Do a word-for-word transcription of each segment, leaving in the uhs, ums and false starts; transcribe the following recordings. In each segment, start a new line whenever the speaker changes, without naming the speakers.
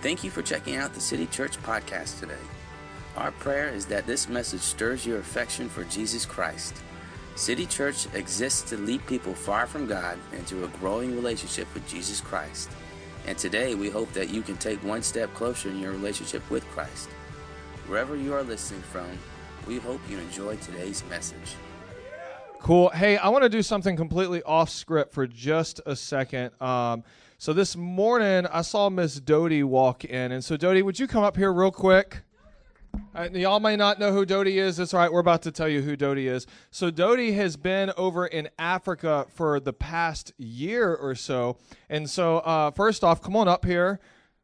Thank you for checking out the City Church podcast today. Our prayer is that this message stirs your affection for Jesus Christ. City Church exists to lead people far from God into a growing relationship with Jesus Christ. And today we hope that you can take one step closer in your relationship with Christ. Wherever you are listening from, we hope you enjoy today's message.
Cool. Hey, I want to do something completely off script for just a second. Um, so this morning I saw Miss Dodie walk in. And so Dodie, would you come up here real quick? Uh, y'all may not know who Dodie is. That's all right. We're about to tell you who Dodie is. So Dodie has been over in Africa for the past year or so. And so uh, first off, come on up here.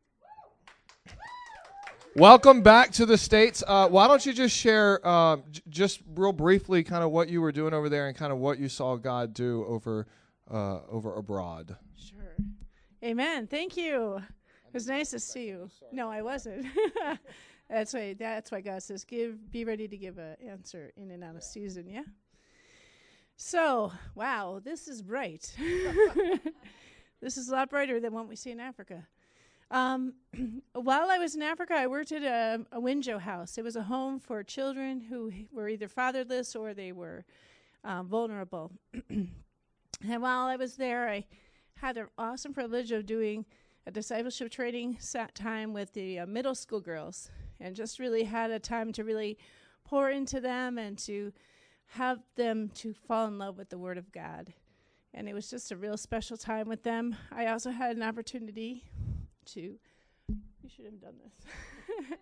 Welcome back to the States. Uh, why don't you just share uh, j- just real briefly kind of what you were doing over there and kind of what you saw God do over uh, over abroad.
Sure. Amen. Thank you. It was nice to see you. No, I wasn't. That's why that's why God says, "Give, be ready to give an answer in and out of season." Yeah. So, wow, this is bright. This is a lot brighter than what we see in Africa. Um, while I was in Africa, I worked at a, a Winjo house. It was a home for children who were either fatherless or they were um, vulnerable. And while I was there, I had an awesome privilege of doing a discipleship training sat time with the uh, middle school girls, and just really had a time to really pour into them and to have them to fall in love with the Word of God. And it was just a real special time with them. I also had an opportunity to, you should have done this.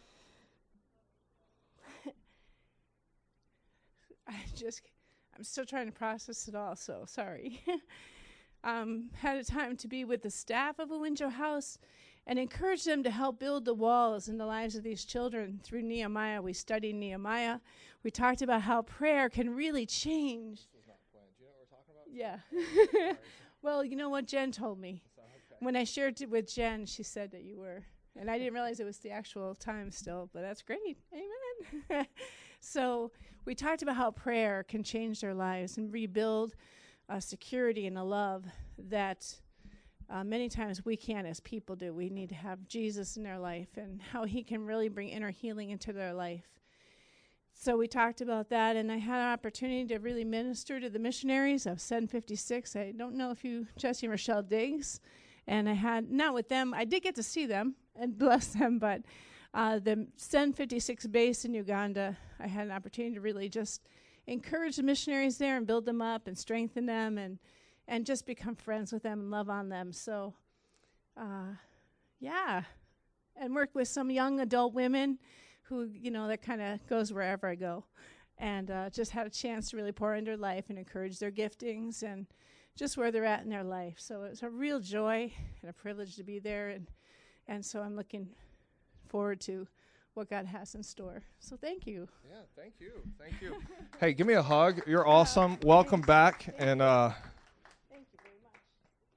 I just, I'm still trying to process it all, so sorry. um, had a time to be with the staff of a Winjo house and encourage them to help build the walls in the lives of these children through Nehemiah. We studied Nehemiah. We talked about how prayer can really change. This was not planned. Do you know what we're talking about? Yeah. Well, you know what Jen told me? When I shared it with Jen, she said that you were. And I didn't realize it was the actual time still, but that's great. Amen. So we talked about how prayer can change their lives and rebuild a security and a love that uh, many times we can't as people do. We need to have Jesus in their life and how he can really bring inner healing into their life. So we talked about that, and I had an opportunity to really minister to the missionaries of seven fifty-six. I don't know if you, Jesse and Rochelle Diggs, and I had, not with them, I did get to see them and bless them, but uh, the seven fifty-six base in Uganda, I had an opportunity to really just encourage the missionaries there and build them up and strengthen them and, and just become friends with them and love on them. So, uh, yeah, and work with some young adult women who, you know, that kind of goes wherever I go. And uh, just had a chance to really pour into their life and encourage their giftings and just where they're at in their life. So it's a real joy and a privilege to be there. And, and so I'm looking forward to what God has in store. So thank you.
Yeah, thank you. Thank you. Hey, give me a hug. You're awesome. Uh, Welcome back. Thank and uh,
Thank you very much.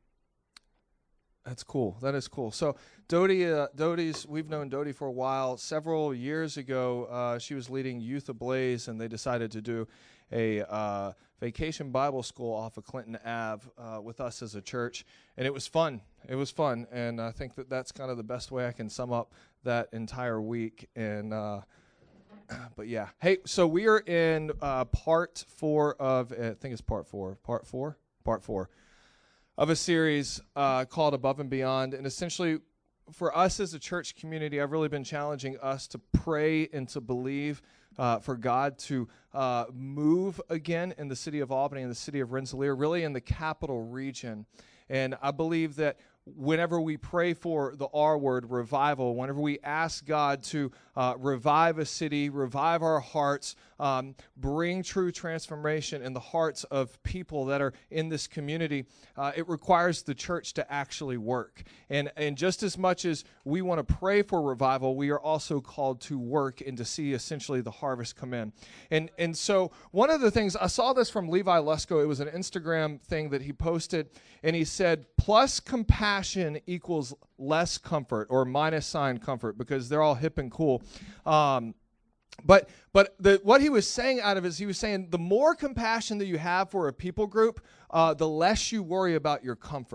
That's cool. That is cool. So Dodie, uh, Dodie's, we've known Dodie for a while. Several years ago, uh, she was leading Youth Ablaze, and they decided to do a uh, vacation Bible school off of Clinton Ave uh, with us as a church, and it was fun. It was fun, and I think that that's kind of the best way I can sum up that entire week. And uh, but yeah, hey, so we are in uh, part four of, I think it's part four, part four, part four of a series uh, called Above and Beyond, and essentially, for us as a church community, I've really been challenging us to pray and to believe uh, for God to uh, move again in the city of Albany and the city of Rensselaer, really in the capital region. And I believe that whenever we pray for the R word, revival, whenever we ask God to uh, revive a city, revive our hearts, um, bring true transformation in the hearts of people that are in this community, uh, it requires the church to actually work. And, and just as much as we want to pray for revival, we are also called to work and to see essentially the harvest come in. And, and so one of the things, I saw this from Levi Lesko, it was an Instagram thing that he posted, and he said, plus compassion equals less comfort, or minus sign comfort, because they're all hip and cool. Um, but but the, what he was saying out of it is he was saying the more compassion that you have for a people group, uh, the less you worry about your comfort.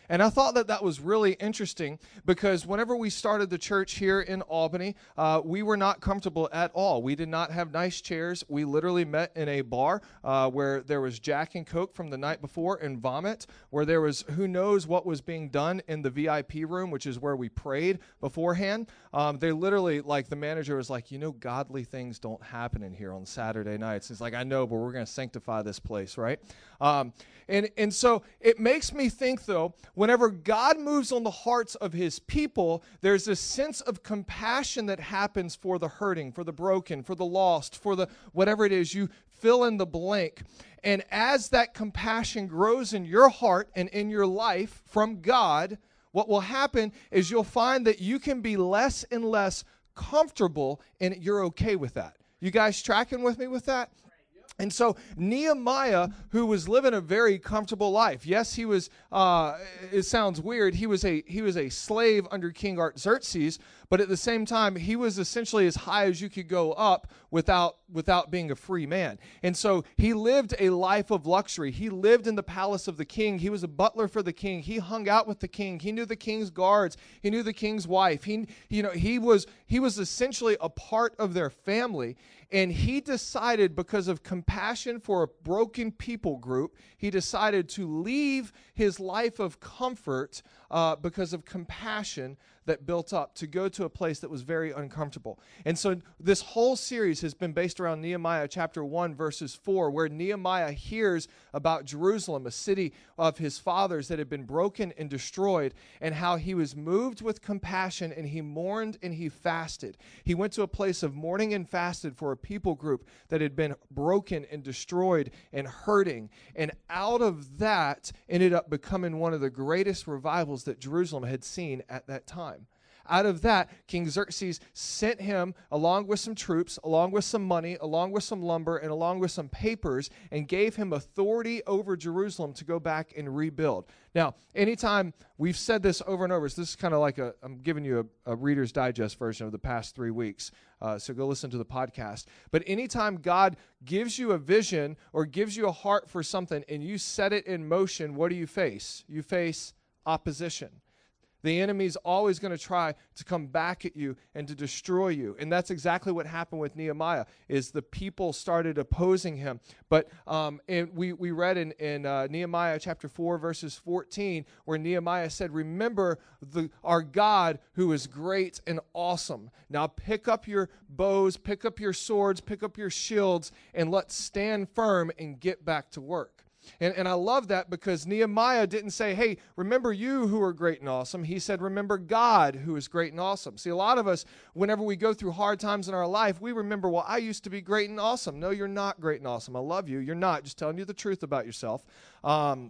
And I thought that that was really interesting because whenever we started the church here in Albany, uh, we were not comfortable at all. We did not have nice chairs. We literally met in a bar uh, where there was Jack and Coke from the night before and vomit, where there was who knows what was being done in the V I P room, which is where we prayed beforehand. Um, they literally, like the manager was like, you know, godly things don't happen in here on Saturday nights. It's like, I know, but we're going to sanctify this place, right? Um, and, and so it makes me think, though, whenever God moves on the hearts of his people, there's this sense of compassion that happens for the hurting, for the broken, for the lost, for the whatever it is, you fill in the blank. And as that compassion grows in your heart and in your life from God, what will happen is you'll find that you can be less and less comfortable, and you're okay with that. You guys tracking with me with that? And so Nehemiah, who was living a very comfortable life, yes, he was, uh, it sounds weird, he was a he was a slave under King Artaxerxes, but at the same time, he was essentially as high as you could go up without without being a free man. And so he lived a life of luxury. He lived in the palace of the king. He was a butler for the king. He hung out with the king. He knew the king's guards. He knew the king's wife. He, you know, he was he was essentially a part of their family. And he decided, because of compassion for a broken people group, he decided to leave his life of comfort uh, because of compassion that built up, to go to a place that was very uncomfortable. And so this whole series has been based around Nehemiah chapter one, verses four, where Nehemiah hears about Jerusalem, a city of his fathers that had been broken and destroyed, and how he was moved with compassion, and he mourned and he fasted. He went to a place of mourning and fasted for a people group that had been broken and destroyed and hurting. And out of that ended up becoming one of the greatest revivals that Jerusalem had seen at that time. Out of that, King Xerxes sent him, along with some troops, along with some money, along with some lumber, and along with some papers, and gave him authority over Jerusalem to go back and rebuild. Now, anytime we've said this over and over, so this is kind of like a, I'm giving you a, a Reader's Digest version of the past three weeks, uh, so go listen to the podcast. But anytime God gives you a vision or gives you a heart for something and you set it in motion, what do you face? You face opposition. The enemy's always going to try to come back at you and to destroy you. And that's exactly what happened with Nehemiah, is the people started opposing him. But um, and we, we read in, in uh, Nehemiah chapter four, verses fourteen, where Nehemiah said, remember the, our God who is great and awesome. Now pick up your bows, pick up your swords, pick up your shields, and let's stand firm and get back to work. And, and I love that, because Nehemiah didn't say, hey, remember you who are great and awesome. He said, remember God who is great and awesome. See, a lot of us, whenever we go through hard times in our life, we remember, well, I used to be great and awesome. No, you're not great and awesome. I love you. You're not. Just telling you the truth about yourself. Um,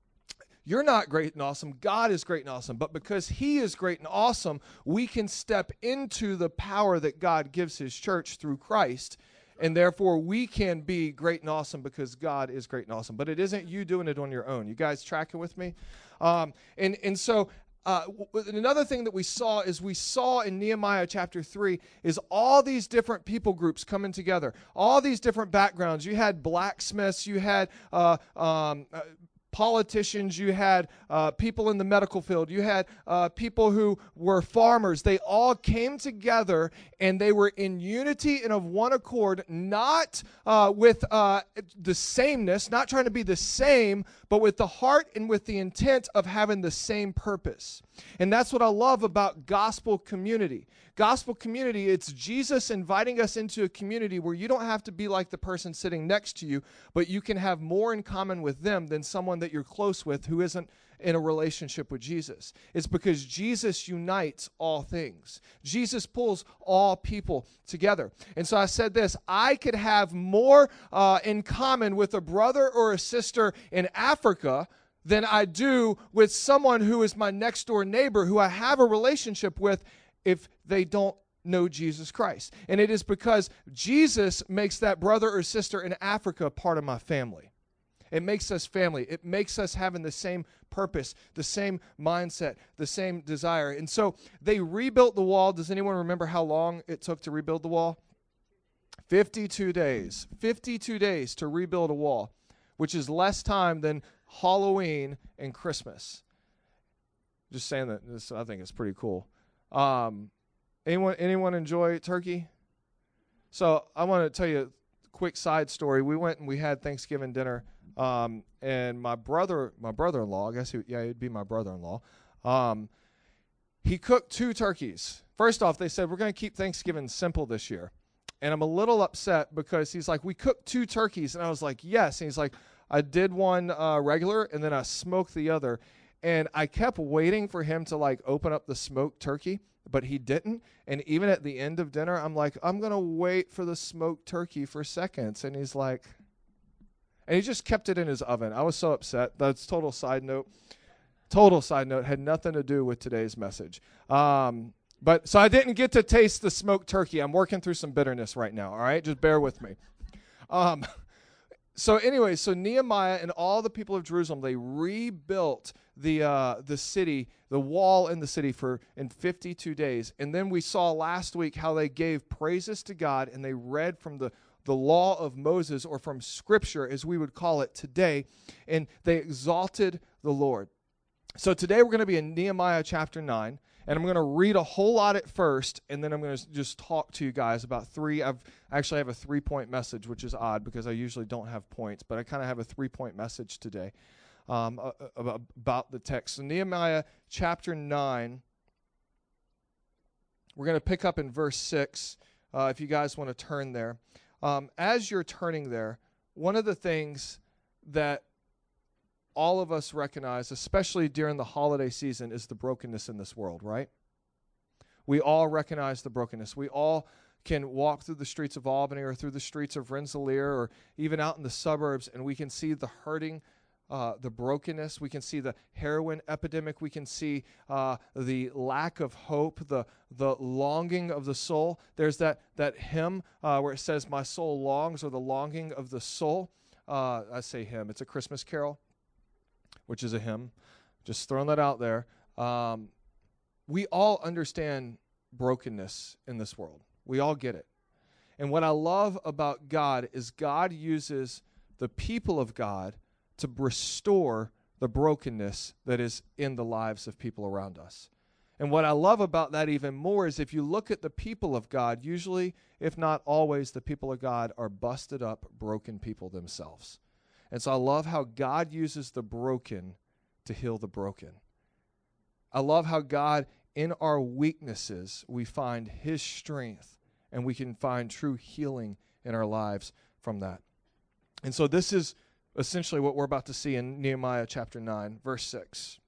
You're not great and awesome. God is great and awesome. But because he is great and awesome, we can step into the power that God gives his church through Christ. And therefore, we can be great and awesome because God is great and awesome. But it isn't you doing it on your own. You guys tracking with me? Um, and, and so uh, w- another thing that we saw is we saw in Nehemiah chapter three is all these different people groups coming together. All these different backgrounds. You had blacksmiths. You had uh, um, uh, politicians, you had uh, people in the medical field, you had uh, people who were farmers. They all came together and they were in unity and of one accord, not uh, with uh, the sameness, not trying to be the same, but with the heart and with the intent of having the same purpose. And that's what I love about gospel community. Gospel community, it's Jesus inviting us into a community where you don't have to be like the person sitting next to you, but you can have more in common with them than someone that you're close with who isn't in a relationship with Jesus. It's because Jesus unites all things. Jesus pulls all people together. And so I said this, I could have more uh, in common with a brother or a sister in Africa than I do with someone who is my next door neighbor who I have a relationship with if they don't know Jesus Christ. And it is because Jesus makes that brother or sister in Africa part of my family. It makes us family. It makes us having the same purpose, the same mindset, the same desire. And so they rebuilt the wall. Does anyone remember how long it took to rebuild the wall? fifty-two days. fifty-two days to rebuild a wall, which is less time than Halloween and Christmas. Just saying that this, I think it's pretty cool. Um, anyone anyone enjoy turkey? So I want to tell you a quick side story. We went and we had Thanksgiving dinner, um, and my brother, my brother-in-law, I guess, he, yeah, he'd be my brother-in-law. Um, he cooked two turkeys. First off, they said, we're going to keep Thanksgiving simple this year. And I'm a little upset because he's like, we cooked two turkeys. And I was like, yes. And he's like, I did one uh, regular, and then I smoked the other. And I kept waiting for him to, like, open up the smoked turkey, but he didn't. And even at the end of dinner, I'm like, I'm going to wait for the smoked turkey for seconds. And he's like, and he just kept it in his oven. I was so upset. That's total side note. Total side note. Had nothing to do with today's message. Um, but so I didn't get to taste the smoked turkey. I'm working through some bitterness right now. All right. Just bear with me. Um, so anyway, so Nehemiah and all the people of Jerusalem, they rebuilt the uh, the city, the wall in the city for in fifty-two days. And then we saw last week how they gave praises to God and they read from the, the law of Moses, or from Scripture as we would call it today, and they exalted the Lord. So today we're going to be in Nehemiah chapter nine, and I'm going to read a whole lot at first, and then I'm going to just talk to you guys about three. I've actually have a three-point message, which is odd because I usually don't have points, but I kind of have a three-point message today um, uh, about the text. So Nehemiah chapter nine, we're going to pick up in verse six, uh, if you guys want to turn there. Um, as you're turning there, one of the things that all of us recognize, especially during the holiday season, is the brokenness in this world, right? We all recognize the brokenness. We all can walk through the streets of Albany or through the streets of Rensselaer or even out in the suburbs, and we can see the hurting, uh, the brokenness. We can see the heroin epidemic. We can see uh, the lack of hope, the the longing of the soul. There's that, that hymn uh, where it says, my soul longs, or the longing of the soul. Uh, I say hymn. It's a Christmas carol, which is a hymn. Just throwing that out there. Um, we all understand brokenness in this world. We all get it. And what I love about God is God uses the people of God to restore the brokenness that is in the lives of people around us. And what I love about that even more is if you look at the people of God, usually, if not always, the people of God are busted up, broken people themselves. And so I love how God uses the broken to heal the broken. I love how God, in our weaknesses, we find His strength, and we can find true healing in our lives from that. And so this is essentially what we're about to see in Nehemiah chapter nine, verse six.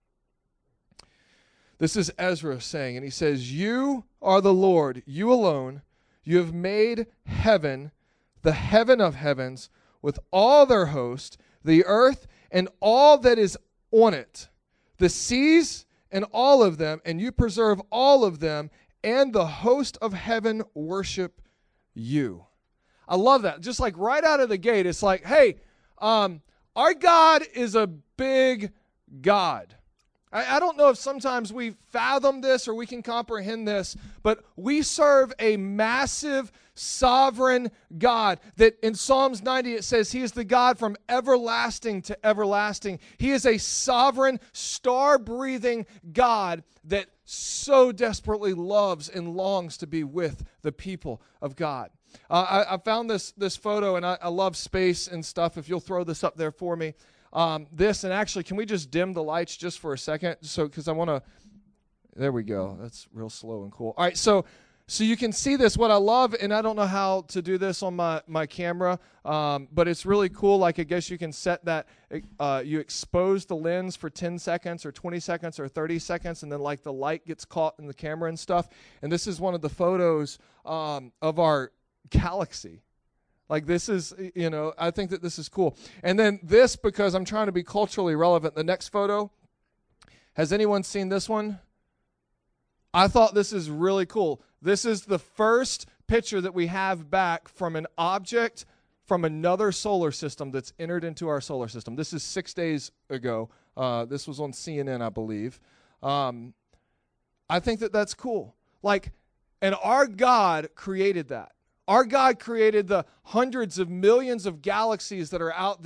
This is Ezra saying, and he says, you are the Lord, you alone. You have made heaven, the heaven of heavens, with all their host, the earth and all that is on it, the seas and all of them, and you preserve all of them, and the host of heaven worship you. I love that. Just like right out of the gate, it's like, hey, um, our God is a big God. I, I don't know if sometimes we fathom this or we can comprehend this, but we serve a massive, sovereign God that in Psalms ninety it says He is the God from everlasting to everlasting. He is a sovereign, star-breathing God that so desperately loves and longs to be with the people of God. Uh, I, I found this this photo, and I, I love space and stuff. If you'll throw this up there for me. Um, this, and actually, can we just dim the lights just for a second? So, because I want to, there we go. That's real slow and cool. All right, so so you can see this. What I love, and I don't know how to do this on my, my camera, um, but it's really cool. Like, I guess you can set that, uh, you expose the lens for ten seconds or twenty seconds or thirty seconds, and then, like, the light gets caught in the camera and stuff. And this is one of the photos um, of our galaxy. Like, this is, you know, I think that this is cool. And then this, because I'm trying to be culturally relevant, the next photo, has anyone seen this one? I thought this is really cool. This is the first picture that we have back from an object from another solar system that's entered into our solar system. This is six days ago. Uh, this was on C N N, I believe. Um, I think that that's cool. Like, and our God created that. Our God created the hundreds of millions of galaxies that are out there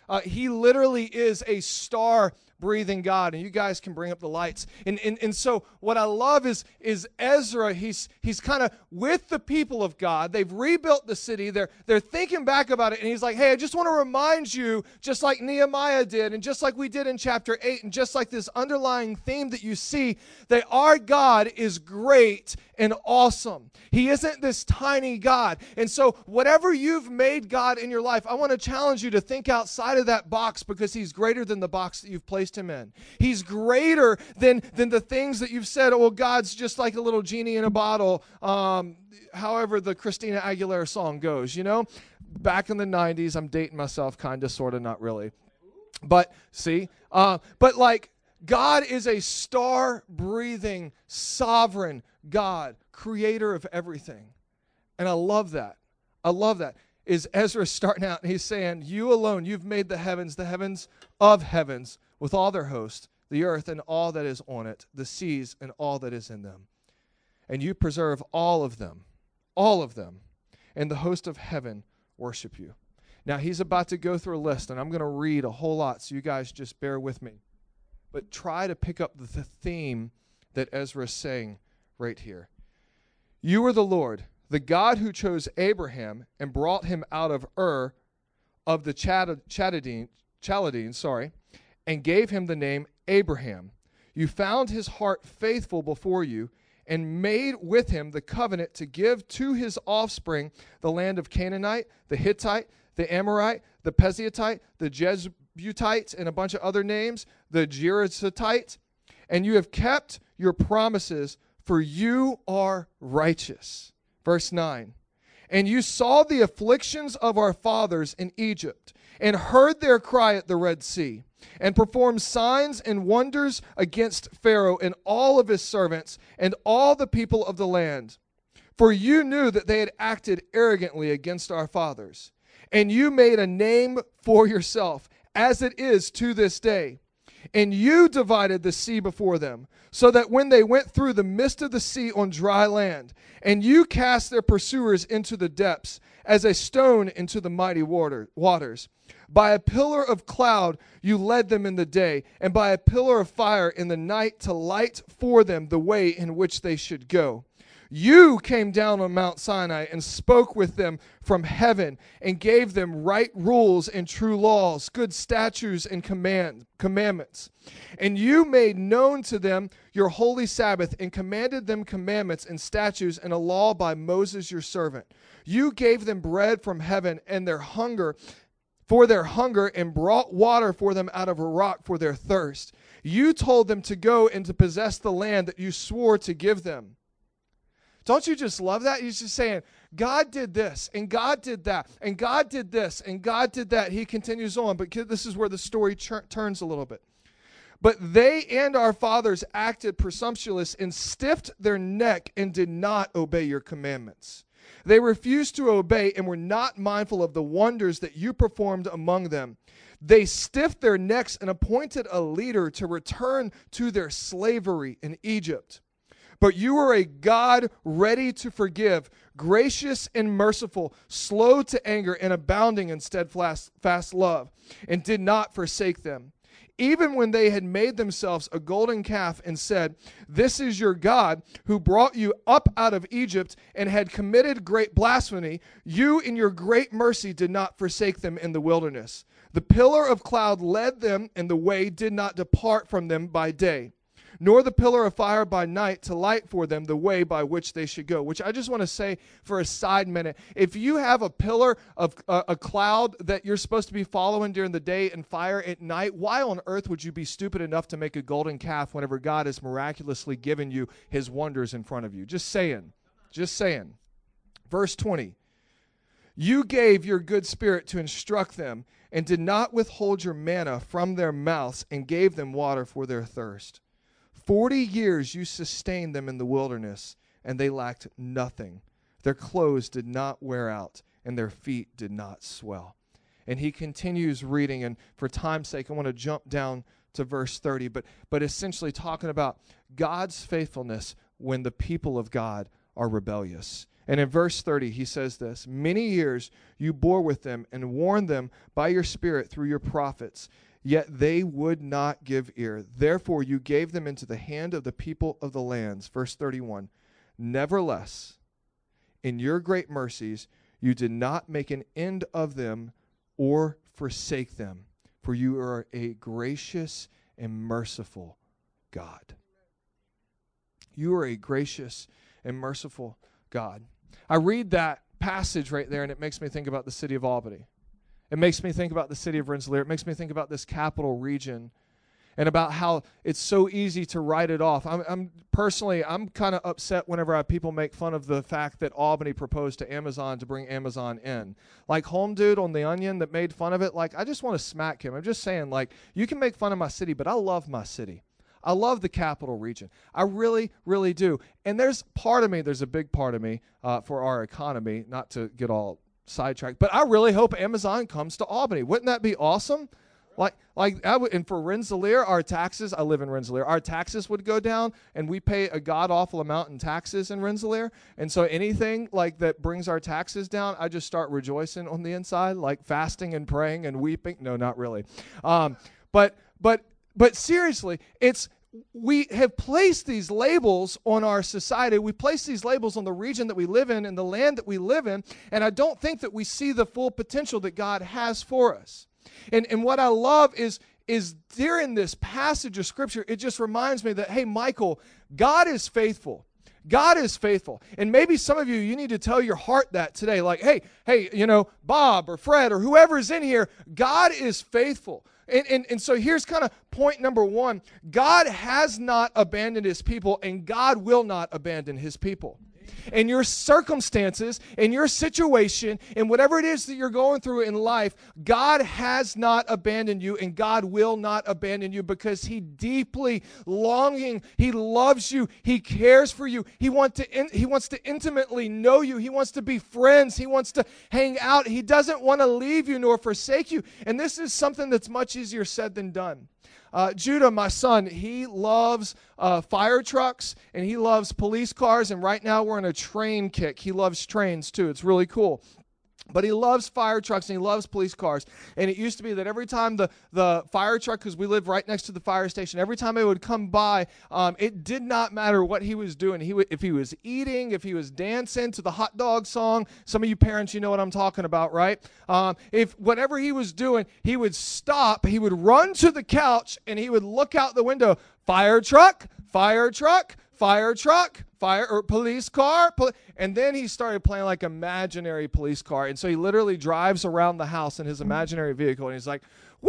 Uh, he literally is a star-breathing God, and you guys can bring up the lights. And and, and so what I love is, is Ezra, he's he's kind of with the people of God. They've rebuilt the city. They're, they're thinking back about it, and he's like, hey, I just want to remind you, just like Nehemiah did, and just like we did in chapter eight, and just like this underlying theme that you see, that our God is great and awesome. He isn't this tiny God. And so whatever you've made God in your life, I want to challenge you to think outside of that box, because he's greater than the box that you've placed him in. He's greater than, than the things that you've said, oh, well, God's just like a little genie in a bottle, um, however the Christina Aguilera song goes, you know? Back in the nineties, I'm dating myself, kind of, sort of, not really. But, see? Uh, but like, God is a star-breathing, sovereign God, creator of everything. And I love that. I love that. Is Ezra starting out and he's saying, you alone, you've made the heavens, the heavens of heavens, with all their host, the earth and all that is on it, the seas and all that is in them. And you preserve all of them, all of them, and the host of heaven worship you. Now he's about to go through a list, and I'm going to read a whole lot, so you guys just bear with me. But try to pick up the theme that Ezra is saying right here. You are the Lord, the God who chose Abraham and brought him out of Ur of the Chad- Chaldean, Chaldeans, sorry, and gave him the name Abraham. You found his heart faithful before you and made with him the covenant to give to his offspring the land of Canaanite, the Hittite, the Amorite, the Peziotite, the Jebusite, and a bunch of other names, the Girgasite, and you have kept your promises, for you are righteous. Verse nine, and you saw the afflictions of our fathers in Egypt, and heard their cry at the Red Sea, and performed signs and wonders against Pharaoh and all of his servants, and all the people of the land. For you knew that they had acted arrogantly against our fathers, and you made a name for yourself, as it is to this day. And you divided the sea before them, so that when they went through the midst of the sea on dry land, and you cast their pursuers into the depths, as a stone into the mighty water, waters. By a pillar of cloud you led them in the day, and by a pillar of fire in the night to light for them the way in which they should go. You came down on Mount Sinai and spoke with them from heaven and gave them right rules and true laws, good statutes and command, commandments. And you made known to them your holy Sabbath and commanded them commandments and statutes and a law by Moses your servant. You gave them bread from heaven and their hunger for their hunger and brought water for them out of a rock for their thirst. You told them to go and to possess the land that you swore to give them. Don't you just love that? He's just saying, God did this, and God did that, and God did this, and God did that. He continues on, but this is where the story ch- turns a little bit. But they and our fathers acted presumptuous and stiffed their neck and did not obey your commandments. They refused to obey and were not mindful of the wonders that you performed among them. They stiffed their necks and appointed a leader to return to their slavery in Egypt. But you are a God ready to forgive, gracious and merciful, slow to anger and abounding in steadfast fast love, and did not forsake them. Even when they had made themselves a golden calf and said, "This is your God who brought you up out of Egypt," and had committed great blasphemy, you in your great mercy did not forsake them in the wilderness. The pillar of cloud led them, and the way did not depart from them by day, nor the pillar of fire by night to light for them the way by which they should go. Which I just want to say for a side minute, if you have a pillar of uh, a cloud that you're supposed to be following during the day and fire at night, why on earth would you be stupid enough to make a golden calf whenever God has miraculously given you his wonders in front of you? Just saying. Just saying. Verse twenty. You gave your good spirit to instruct them and did not withhold your manna from their mouths and gave them water for their thirst. Forty years you sustained them in the wilderness, and they lacked nothing. Their clothes did not wear out, and their feet did not swell. And he continues reading, and for time's sake, I want to jump down to verse thirty, but, but essentially talking about God's faithfulness when the people of God are rebellious. And in verse thirty, he says this, many years you bore with them and warned them by your Spirit through your prophets, yet they would not give ear. Therefore you gave them into the hand of the people of the lands. Verse thirty-one, nevertheless, in your great mercies, you did not make an end of them or forsake them, for you are a gracious and merciful God. You are a gracious and merciful God. I read that passage right there, and it makes me think about the city of Albany. It makes me think about the city of Rensselaer. It makes me think about this capital region and about how it's so easy to write it off. I'm, I'm personally, I'm kind of upset whenever I, people make fun of the fact that Albany proposed to Amazon to bring Amazon in. Like Home Dude on The Onion that made fun of it, like I just want to smack him. I'm just saying, like, you can make fun of my city, but I love my city. I love the capital region. I really, really do. And there's part of me, there's a big part of me uh, for our economy, not to get all sidetracked, but I really hope Amazon comes to Albany. Wouldn't that be awesome? Like, like I w- and for Rensselaer, our taxes, I live in Rensselaer, our taxes would go down, and we pay a god-awful amount in taxes in Rensselaer. And so anything like that brings our taxes down, I just start rejoicing on the inside, like fasting and praying and weeping. No, not really. Um, but, but, But seriously, it's we have placed these labels on our society. We place these labels on the region that we live in and the land that we live in, and I don't think that we see the full potential that God has for us. And and what I love is is during this passage of Scripture, it just reminds me that, hey, Michael, God is faithful. God is faithful. And maybe some of you, you need to tell your heart that today. Like, hey, hey, you know, Bob or Fred or whoever's in here, God is faithful. And, and, and so here's kind of point number one. God has not abandoned his people, and God will not abandon his people. In your circumstances, in your situation, in whatever it is that you're going through in life, God has not abandoned you, and God will not abandon you, because he deeply longing, he loves you, he cares for you, he, want to in, he wants to intimately know you, he wants to be friends, he wants to hang out, he doesn't want to leave you nor forsake you. And this is something that's much easier said than done. Uh, Judah, my son, he loves uh, fire trucks, and he loves police cars, and right now we're in a train kick. He loves trains too. It's really cool. But he loves fire trucks, and he loves police cars. And it used to be that every time the, the fire truck, because we live right next to the fire station, every time it would come by, um, it did not matter what he was doing. He would, if he was eating, if he was dancing to the hot dog song, some of you parents, you know what I'm talking about, right? Um, if whatever he was doing, he would stop, he would run to the couch, and he would look out the window, fire truck, fire truck, fire truck, fire or police car, pol- and then he started playing like imaginary police car, and so he literally drives around the house in his imaginary vehicle, and he's like, wee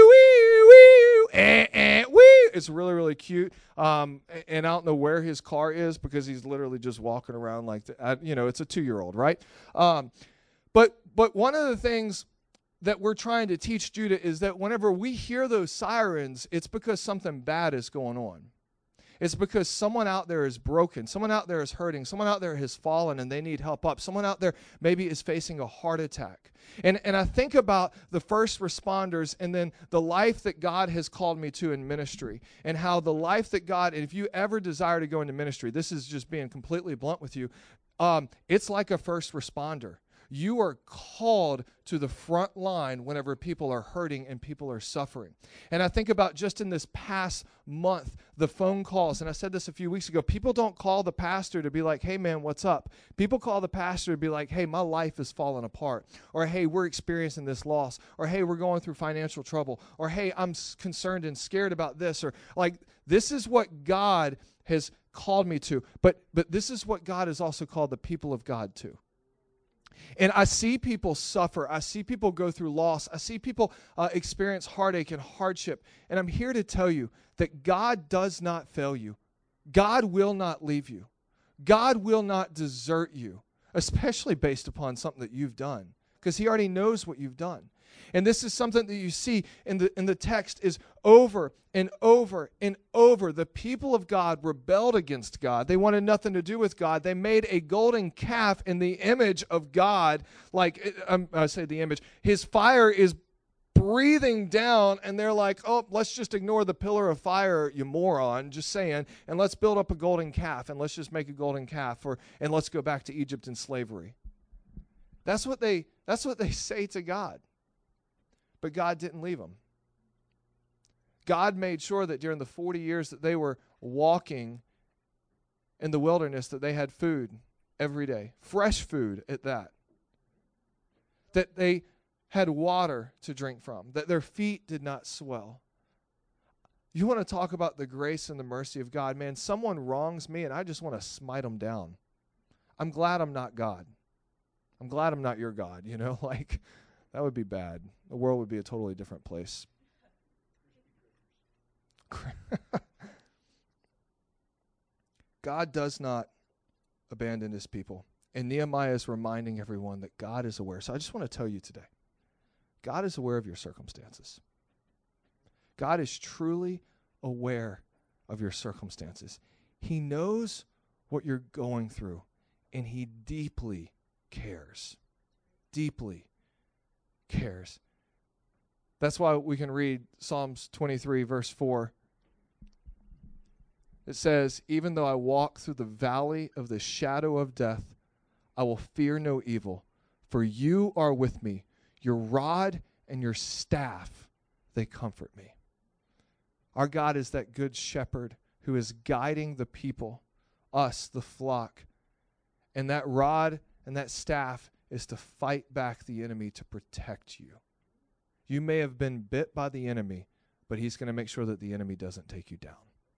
wee wee, eh eh wee. It's really really cute, um, and I don't know where his car is because he's literally just walking around like, the, you know, it's a two-year-old, right? Um, but but one of the things that we're trying to teach Judah is that whenever we hear those sirens, it's because something bad is going on. It's because someone out there is broken. Someone out there is hurting. Someone out there has fallen and they need help up. Someone out there maybe is facing a heart attack. And, and I think about the first responders and then the life that God has called me to in ministry, and how the life that God, and if you ever desire to go into ministry, this is just being completely blunt with you, um, it's like a first responder. You are called to the front line whenever people are hurting and people are suffering. And I think about just in this past month, the phone calls, and I said this a few weeks ago, people don't call the pastor to be like, hey man, what's up? People call the pastor to be like, hey, my life is falling apart, or hey, we're experiencing this loss, or hey, we're going through financial trouble, or hey, I'm concerned and scared about this, or like, this is what God has called me to. But but this is what God has also called the people of God to. And I see people suffer. I see people go through loss. I see people uh, experience heartache and hardship. And I'm here to tell you that God does not fail you. God will not leave you. God will not desert you, especially based upon something that you've done, because he already knows what you've done. And this is something that you see in the in the text is over and over and over. The people of God rebelled against God. They wanted nothing to do with God. They made a golden calf in the image of God. Like, um, I say the image. His fire is breathing down, and they're like, oh, let's just ignore the pillar of fire, you moron, just saying, and let's build up a golden calf, and let's just make a golden calf, or and let's go back to Egypt in slavery. That's what they that's what they say to God. But God didn't leave them. God made sure that during the forty years that they were walking in the wilderness, that they had food every day, fresh food at that, that they had water to drink from, that their feet did not swell. You want to talk about the grace and the mercy of God, man, someone wrongs me and I just want to smite them down. I'm glad I'm not God. I'm glad I'm not your God, you know, like that would be bad. The world would be a totally different place. God does not abandon his people. And Nehemiah is reminding everyone that God is aware. So I just want to tell you today, God is aware of your circumstances. God is truly aware of your circumstances. He knows what you're going through, and he deeply cares. Deeply cares. That's why we can read Psalms twenty-three, verse four. It says, even though I walk through the valley of the shadow of death, I will fear no evil, for you are with me. Your rod and your staff, they comfort me. Our God is that good shepherd who is guiding the people, us, the flock. And that rod and that staff is to fight back the enemy, to protect you. You may have been bit by the enemy, but he's going to make sure that the enemy doesn't take you down.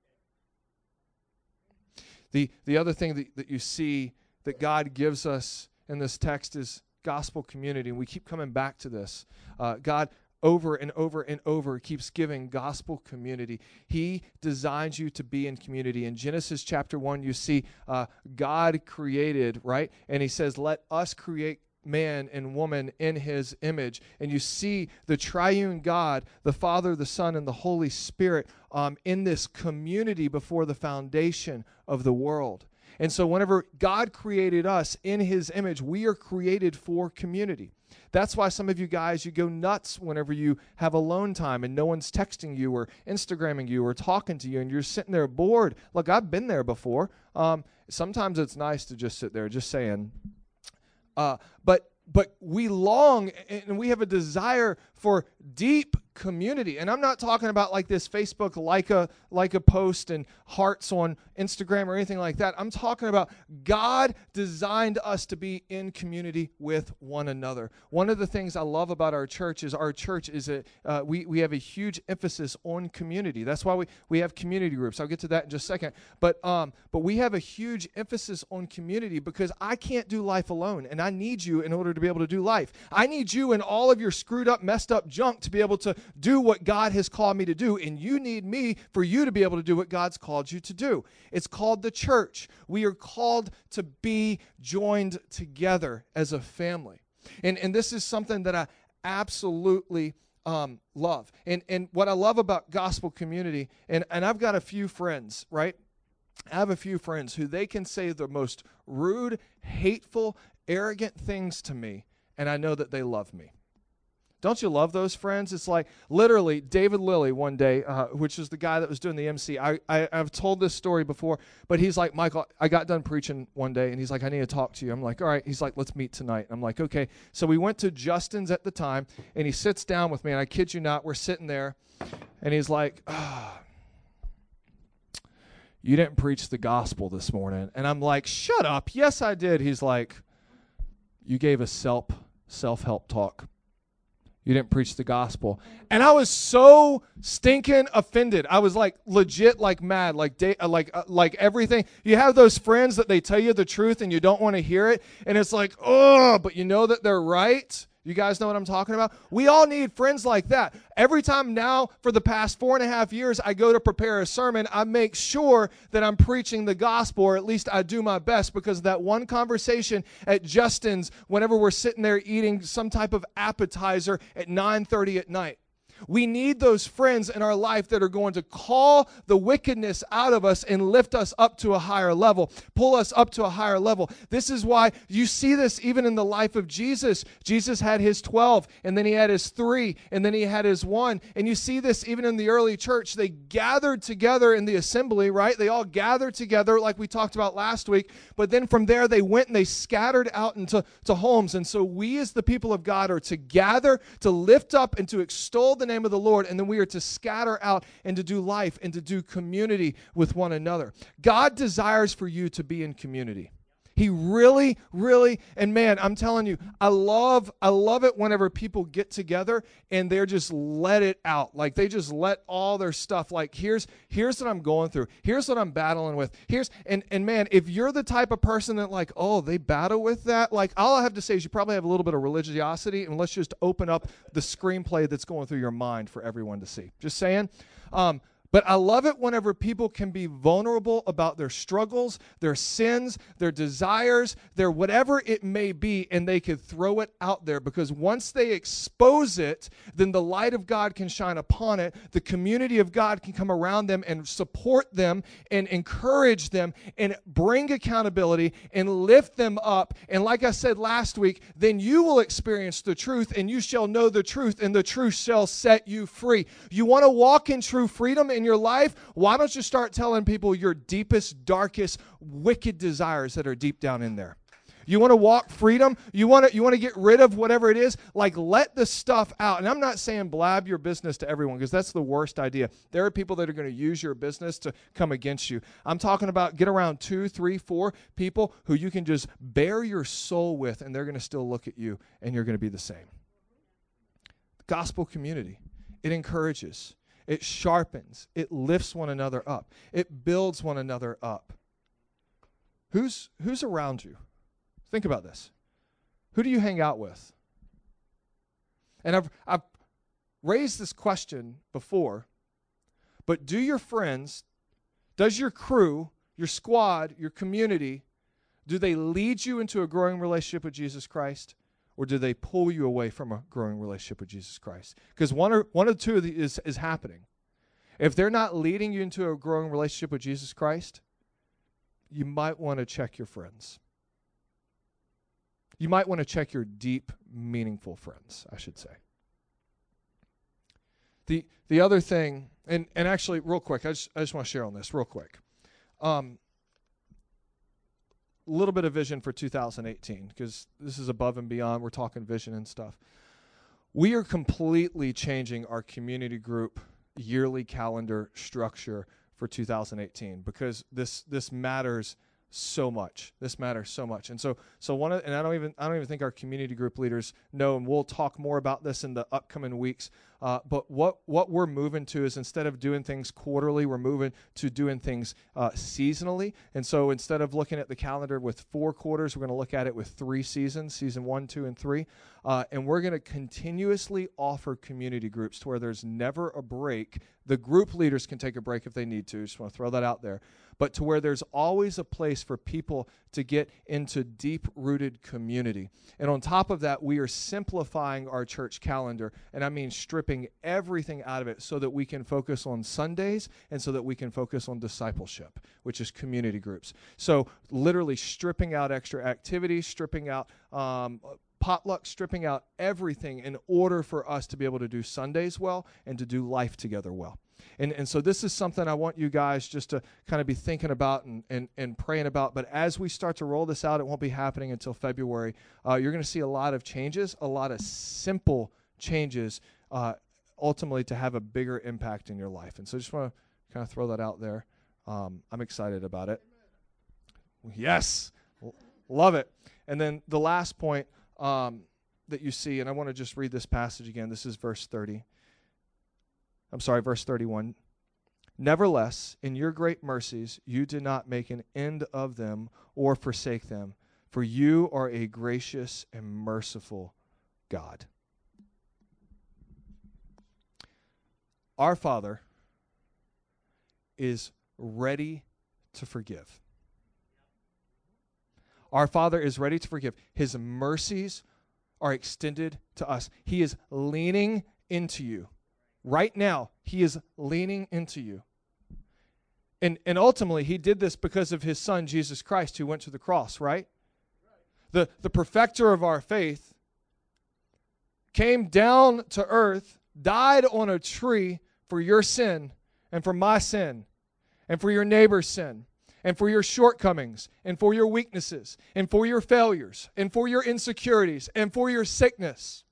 The, the other thing that, that you see that God gives us in this text is gospel community, and we keep coming back to this. Uh, God, over and over and over, keeps giving gospel community. He designs you to be in community. In Genesis chapter one, you see uh, God created, right? And he says, let us create man and woman in his image. And you see the triune God, the Father, the Son, and the Holy Spirit um, in this community before the foundation of the world. And so whenever God created us in his image, we are created for community. That's why some of you guys, you go nuts whenever you have alone time and no one's texting you or Instagramming you or talking to you and you're sitting there bored. Look, I've been there before. Um, sometimes it's nice to just sit there, just saying. Uh, but but we long and we have a desire for deep community. And I'm not talking about like this Facebook like a like a post and hearts on Instagram or anything like that. I'm talking about God designed us to be in community with one another. One of the things I love about our church is our church is a uh, we we have a huge emphasis on community. That's why we we have community groups. I'll get to that in just a second. But um but we have a huge emphasis on community because I can't do life alone, and I need you in order to be able to do life. I need you and all of your screwed up, messed up junk to be able to do what God has called me to do, and you need me for you to be able to do what God's called you to do. It's called the church. We are called to be joined together as a family. And and this is something that I absolutely um, love. And and what I love about gospel community, and, and I've got a few friends, right? I have a few friends who they can say the most rude, hateful, arrogant things to me, and I know that they love me. Don't you love those friends? It's like literally David Lilly one day, uh, which is the guy that was doing the M C. I, I, I've told this story before, but he's like, Michael, I got done preaching one day, and he's like, I need to talk to you. I'm like, all right. He's like, let's meet tonight. I'm like, okay. So we went to Justin's at the time, and he sits down with me, and I kid you not, we're sitting there, and he's like, oh, you didn't preach the gospel this morning. And I'm like, shut up. Yes, I did. He's like, you gave a self, self-help talk. You didn't preach the gospel. And I was so stinking offended. I was like legit like mad, like da- like uh, like everything. You have those friends that they tell you the truth and you don't want to hear it. And it's like, oh, but you know that they're right. You guys know what I'm talking about? We all need friends like that. Every time now for the past four and a half years I go to prepare a sermon, I make sure that I'm preaching the gospel, or at least I do my best, because of that one conversation at Justin's whenever we're sitting there eating some type of appetizer at nine thirty at night. We need those friends in our life that are going to call the wickedness out of us and lift us up to a higher level, pull us up to a higher level. This is why you see this even in the life of Jesus. Jesus had his twelve, and then he had his three, and then he had his one. And you see this even in the early church. They gathered together in the assembly, right? They all gathered together like we talked about last week. But then from there, they went and they scattered out into to homes. And so we as the people of God are to gather, to lift up, and to extol the name of the Lord, and then we are to scatter out and to do life and to do community with one another. God desires for you to be in community. He really, really, and man, I'm telling you, I love, I love it whenever people get together and they're just let it out. Like they just let all their stuff, like here's, here's what I'm going through. Here's what I'm battling with. Here's, and, and man, if you're the type of person that like, oh, they battle with that, like all I have to say is you probably have a little bit of religiosity, and let's just open up the screenplay that's going through your mind for everyone to see. Just saying. Um, But I love it whenever people can be vulnerable about their struggles, their sins, their desires, their whatever it may be, and they can throw it out there, because once they expose it, then the light of God can shine upon it. The community of God can come around them and support them and encourage them and bring accountability and lift them up. And like I said last week, then you will experience the truth, and you shall know the truth, and the truth shall set you free. You want to walk in true freedom in your life? Why don't you start telling people your deepest, darkest, wicked desires that are deep down in there? You want to walk freedom? You want to you want to get rid of whatever it is? Like, let the stuff out. And I'm not saying blab your business to everyone, because that's the worst idea. There are people that are going to use your business to come against you. I'm talking about get around two, three, four people who you can just bare your soul with, and they're going to still look at you, and you're going to be the same. Gospel community. It encourages. It sharpens. It lifts one another up. It builds one another up. Who's who's around you? Think about this. Who do you hang out with? And I've I've raised this question before, but do your friends, does your crew, your squad, your community, do they lead you into a growing relationship with Jesus Christ? Or do they pull you away from a growing relationship with Jesus Christ? Because one or one of the two of these is, is happening. If they're not leading you into a growing relationship with Jesus Christ, you might want to check your friends. You might want to check your deep, meaningful friends, I should say. The the other thing, and, and actually, real quick, I just, I just want to share on this real quick. Um, A little bit of vision for two thousand eighteen, because this is above and beyond. We're talking vision and stuff. We are completely changing our community group yearly calendar structure for two thousand eighteen, because this this matters so much. This matters so much. And so so one of, and I don't even I don't even think our community group leaders know, and we'll talk more about this in the upcoming weeks. Uh, but what what we're moving to is, instead of doing things quarterly, we're moving to doing things uh, seasonally. And so instead of looking at the calendar with four quarters, we're going to look at it with three seasons, season one, two, and three. Uh, and we're going to continuously offer community groups to where there's never a break. The group leaders can take a break if they need to. Just want to throw that out there. But to where there's always a place for people to get into deep-rooted community. And on top of that, we are simplifying our church calendar, and I mean stripping everything out of it so that we can focus on Sundays and so that we can focus on discipleship, which is community groups. So literally stripping out extra activities, stripping out um, potluck, stripping out everything in order for us to be able to do Sundays well and to do life together well. And and so this is something I want you guys just to kind of be thinking about and, and, and praying about. But as we start to roll this out, it won't be happening until February. Uh, you're going to see a lot of changes, a lot of simple changes, uh, ultimately to have a bigger impact in your life. And so I just want to kind of throw that out there. Um, I'm excited about it. Yes. L- love it. And then the last point um, that you see, and I want to just read this passage again. This is verse thirty. I'm sorry, verse thirty-one. Nevertheless, in your great mercies, you did not make an end of them or forsake them, for you are a gracious and merciful God. Our Father is ready to forgive. Our Father is ready to forgive. His mercies are extended to us. He is leaning into you. right now, he is leaning into you. And, and ultimately, he did this because of his son, Jesus Christ, who went to the cross, right? The, the perfecter of our faith came down to earth, died on a tree for your sin and for my sin and for your neighbor's sin and for your shortcomings and for your weaknesses and for your failures and for your insecurities and for your sickness.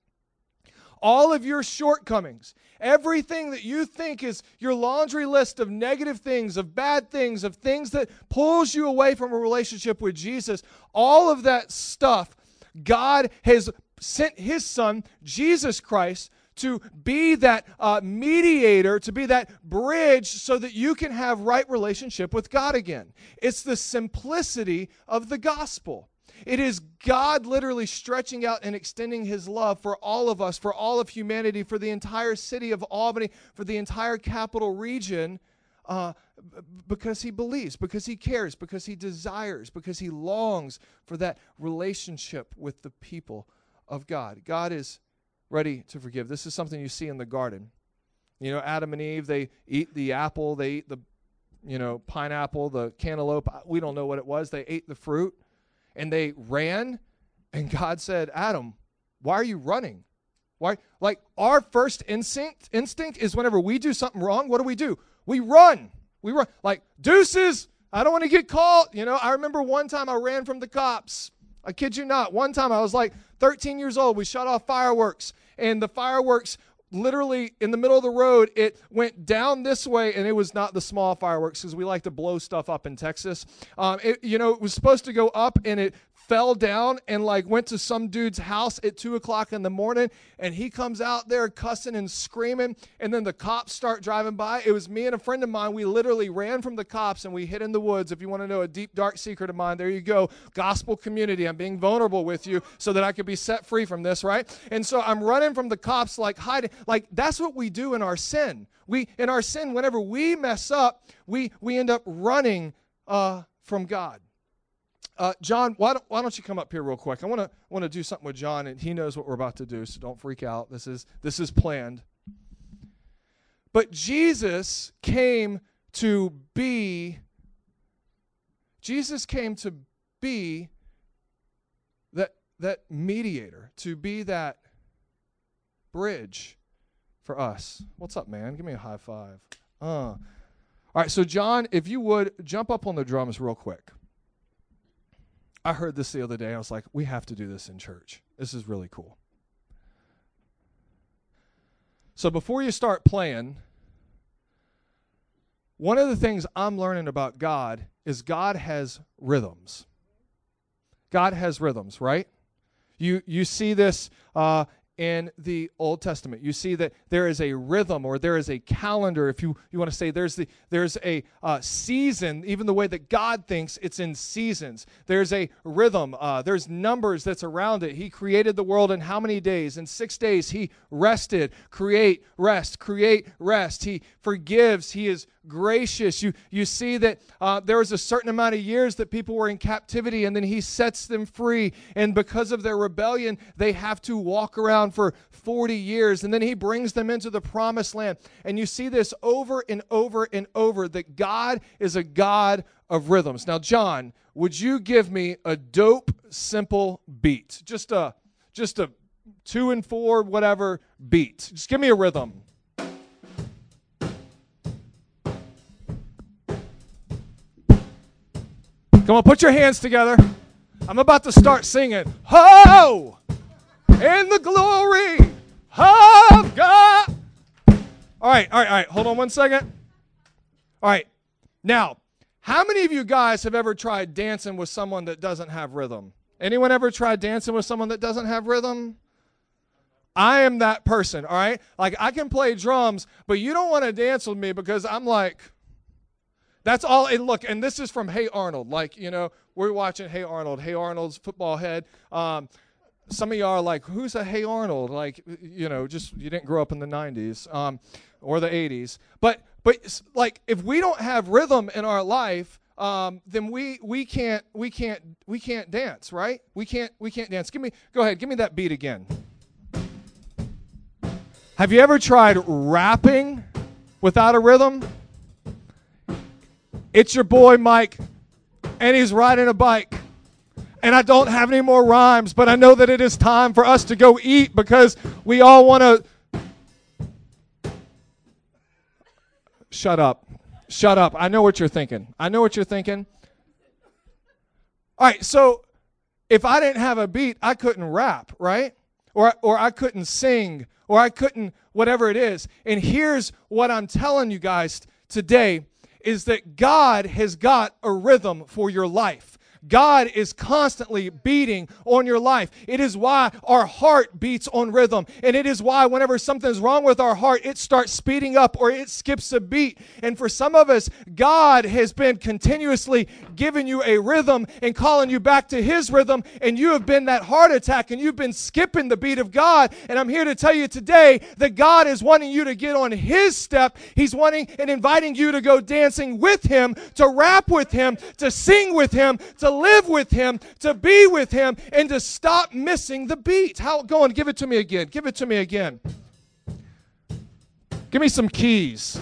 All of your shortcomings, everything that you think is your laundry list of negative things, of bad things, of things that pulls you away from a relationship with Jesus, all of that stuff, God has sent his son, Jesus Christ, to be that uh, mediator, to be that bridge so that you can have right relationship with God again. It's the simplicity of the gospel. It is God literally stretching out and extending his love for all of us, for all of humanity, for the entire city of Albany, for the entire capital region, uh, because he believes, because he cares, because he desires, because he longs for that relationship with the people of God. God is ready to forgive. This is something you see in the garden. You know, Adam and Eve, they eat the apple, they eat the, you know, pineapple, the cantaloupe. We don't know what it was. They ate the fruit. And they ran, and God said, Adam, why are you running? Why? Like, our first instinct instinct is whenever we do something wrong, what do we do? We run. We run. Like, deuces, I don't want to get caught. You know, I remember one time I ran from the cops. I kid you not. One time I was like thirteen years old. We shot off fireworks, and the fireworks literally in the middle of the road, it went down this way, and it was not the small fireworks because we like to blow stuff up in Texas. Um, it, you know, it was supposed to go up, and it fell down and like went to some dude's house at two o'clock in the morning, and he comes out there cussing and screaming, and then the cops start driving by. It was me and a friend of mine. We literally ran from the cops, and we hid in the woods. If you want to know a deep, dark secret of mine, there you go. Gospel community. I'm being vulnerable with you so that I could be set free from this, right? And so I'm running from the cops, like hiding. Like, that's what we do in our sin. We, in our sin, whenever we mess up, we, we end up running uh, from God. Uh, John, why don't, why don't you come up here real quick? I want to want to do something with John, and he knows what we're about to do, so don't freak out. This is this is planned. But Jesus came to be. Jesus came to be that that mediator, to be that bridge for us. What's up, man? Give me a high five. Uh. All right, so John, if you would jump up on the drums real quick. I heard this the other day. I was like, we have to do this in church. This is really cool. So before you start playing, one of the things I'm learning about God is God has rhythms. God has rhythms, right? You you see this uh, in the Old Testament. You see that there is a rhythm, or there is a calendar. If you, you want to say there's the there's a uh, season, even the way that God thinks, it's in seasons. There's a rhythm. Uh, there's numbers that's around it. He created the world in how many days? In six days. He rested. Create, rest. Create, rest. He forgives. He is gracious. You you see that uh, there was a certain amount of years that people were in captivity, and then he sets them free. And because of their rebellion, they have to walk around for forty years, and then he brings them into the promised land. And you see this over and over and over, that God is a God of rhythms. Now, John, would you give me a dope, simple beat? Just a, just a two and four, whatever beat. Just give me a rhythm. Come on, put your hands together. I'm about to start singing. Ho! In the glory of God. All right, all right, all right. Hold on one second. All right. Now, how many of you guys have ever tried dancing with someone that doesn't have rhythm? Anyone ever tried dancing with someone that doesn't have rhythm? I am that person, all right? Like, I can play drums, but you don't want to dance with me because I'm like... That's all. And look, and this is from Hey Arnold. Like, you know, we're watching Hey Arnold. Hey Arnold's football head. Um, some of y'all are like, who's a Hey Arnold? Like, you know, just you didn't grow up in the nineties um, or the eighties. But but like, if we don't have rhythm in our life, um, then we we can't we can't we can't dance, right? We can't we can't dance. Give me go ahead. Give me that beat again. Have you ever tried rapping without a rhythm? It's your boy Mike, and he's riding a bike. And I don't have any more rhymes, but I know that it is time for us to go eat because we all want to... Shut up. Shut up. I know what you're thinking. I know what you're thinking. All right, so if I didn't have a beat, I couldn't rap, right? Or, or I couldn't sing, or I couldn't whatever it is. And here's what I'm telling you guys today is that God has got a rhythm for your life. God is constantly beating on your life. It is why our heart beats on rhythm. And it is why whenever something's wrong with our heart, it starts speeding up or it skips a beat. And for some of us, God has been continuously giving you a rhythm and calling you back to his rhythm. And you have been that heart attack and you've been skipping the beat of God. And I'm here to tell you today that God is wanting you to get on his step. He's wanting and inviting you to go dancing with him, to rap with him, to sing with him, to live with him, to be with him, and to stop missing the beat. How? Go on, give it to me again. Give it to me again. Give me some keys.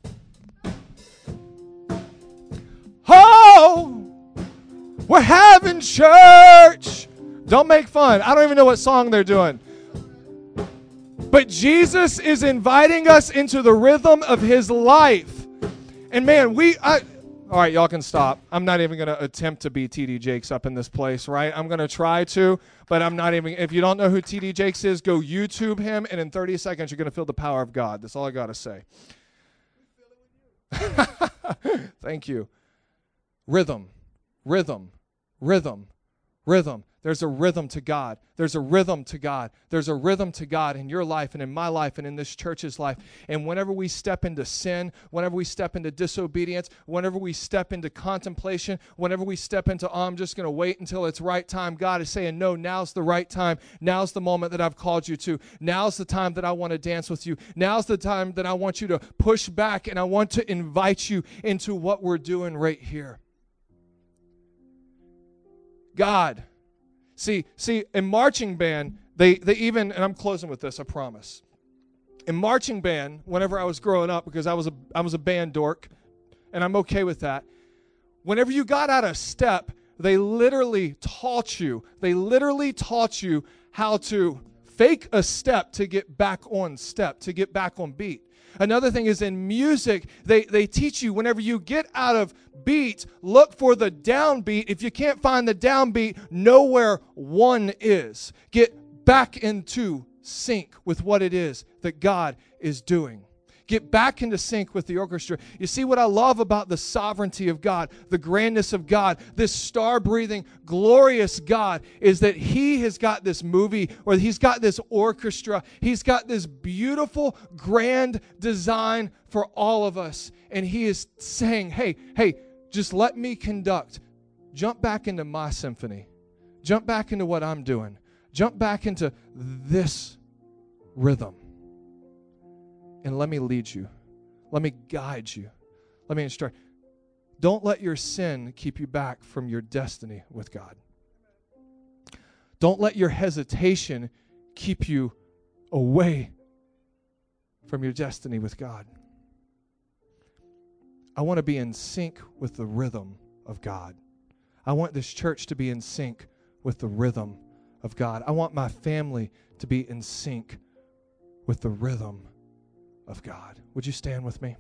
Oh, we're having church. Don't make fun. I don't even know what song they're doing. But Jesus is inviting us into the rhythm of his life. And man, we... I, All right, y'all can stop. I'm not even going to attempt to be T D Jakes up in this place, right? I'm going to try to, but I'm not even. If you don't know who T D Jakes is, go YouTube him, and in thirty seconds, you're going to feel the power of God. That's all I got to say. Thank you. Rhythm, rhythm, rhythm, rhythm. There's a rhythm to God. There's a rhythm to God. There's a rhythm to God in your life and in my life and in this church's life. And whenever we step into sin, whenever we step into disobedience, whenever we step into contemplation, whenever we step into, oh, I'm just going to wait until it's right time, God is saying, no, now's the right time. Now's the moment that I've called you to. Now's the time that I want to dance with you. Now's the time that I want you to push back and I want to invite you into what we're doing right here. God. See, see, in marching band, they, they even, and I'm closing with this, I promise. In marching band, whenever I was growing up, because I was a I was a band dork, and I'm okay with that, whenever you got out of step, they literally taught you, they literally taught you how to fake a step to get back on step, to get back on beat. Another thing is in music, they, they teach you whenever you get out of beat, look for the downbeat. If you can't find the downbeat, know where one is. Get back into sync with what it is that God is doing. Get back into sync with the orchestra. You see what I love about the sovereignty of God, the grandness of God, this star-breathing, glorious God, is that he has got this movie, or he's got this orchestra. He's got this beautiful, grand design for all of us. And he is saying, hey, hey, just let me conduct. Jump back into my symphony. Jump back into what I'm doing. Jump back into this rhythm. And let me lead you. Let me guide you. Let me instruct. Don't let your sin keep you back from your destiny with God. Don't let your hesitation keep you away from your destiny with God. I want to be in sync with the rhythm of God. I want this church to be in sync with the rhythm of God. I want my family to be in sync with the rhythm of God. Would you stand with me?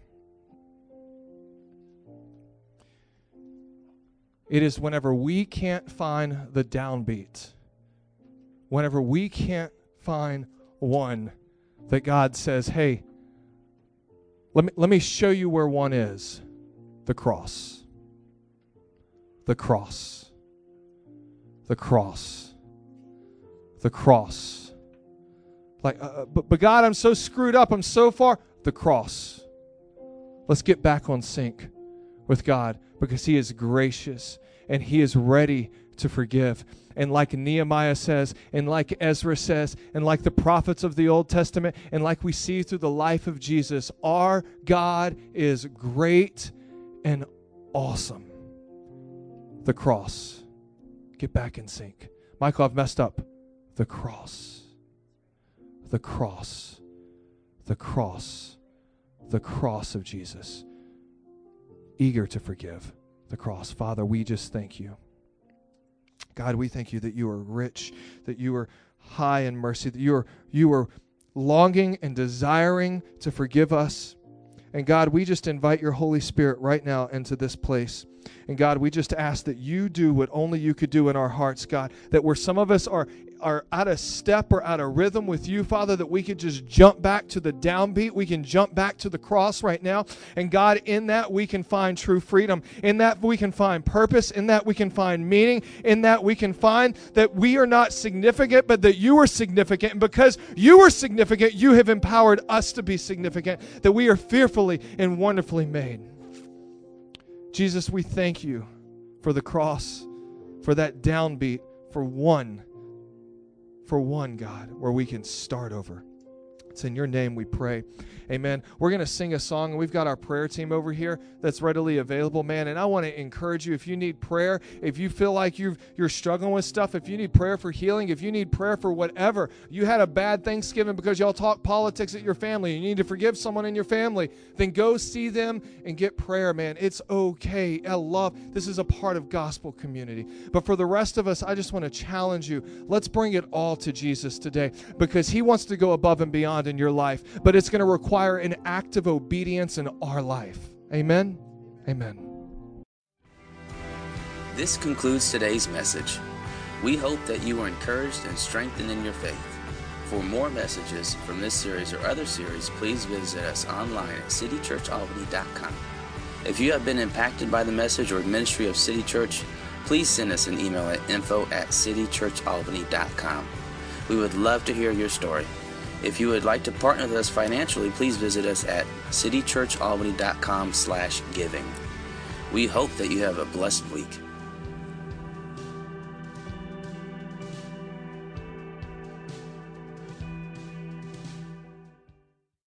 It is whenever we can't find the downbeat, whenever we can't find one, that God says, hey, let me, let me show you where one is. The cross. The cross. The cross. The cross. Like, uh, but, but God, I'm so screwed up. I'm so far. The cross. Let's get back on sync with God because he is gracious and he is ready to forgive. And like Nehemiah says, and like Ezra says, and like the prophets of the Old Testament, and like we see through the life of Jesus, our God is great and awesome. The cross. Get back in sync. Michael, I've messed up. The cross. The cross. the cross, the cross of Jesus, eager to forgive, the cross. Father, we just thank you. God, we thank you that you are rich, that you are high in mercy, that you are, you are longing and desiring to forgive us. And God, we just invite your Holy Spirit right now into this place. And God, we just ask that you do what only you could do in our hearts, God, that where some of us are are out of step or out of rhythm with you, Father, that we could just jump back to the downbeat. We can jump back to the cross right now. And God, in that we can find true freedom. In that we can find purpose. In that we can find meaning. In that we can find that we are not significant, but that you are significant. And because you are significant, you have empowered us to be significant, that we are fearfully and wonderfully made. Jesus, we thank you for the cross, for that downbeat, for one, for one, God, where we can start over. It's in your name we pray. Amen. We're going to sing a song, and we've got our prayer team over here that's readily available, man. And I want to encourage you, if you need prayer, if you feel like you've, you're struggling with stuff, if you need prayer for healing, if you need prayer for whatever, you had a bad Thanksgiving because y'all talk politics at your family, and you need to forgive someone in your family, then go see them and get prayer, man. It's okay. I love, this is a part of gospel community. But for the rest of us, I just want to challenge you. Let's bring it all to Jesus today, because he wants to go above and beyond in your life, but it's going to require an act of obedience in our life. Amen? Amen.
This concludes today's message. We hope that you are encouraged and strengthened in your faith. For more messages from this series or other series, please visit us online at city church albany dot com. If you have been impacted by the message or ministry of City Church, please send us an email at info at city church albany dot com. We would love to hear your story. If you would like to partner with us financially, please visit us at city church albany dot com slash giving. We hope that you have a blessed week.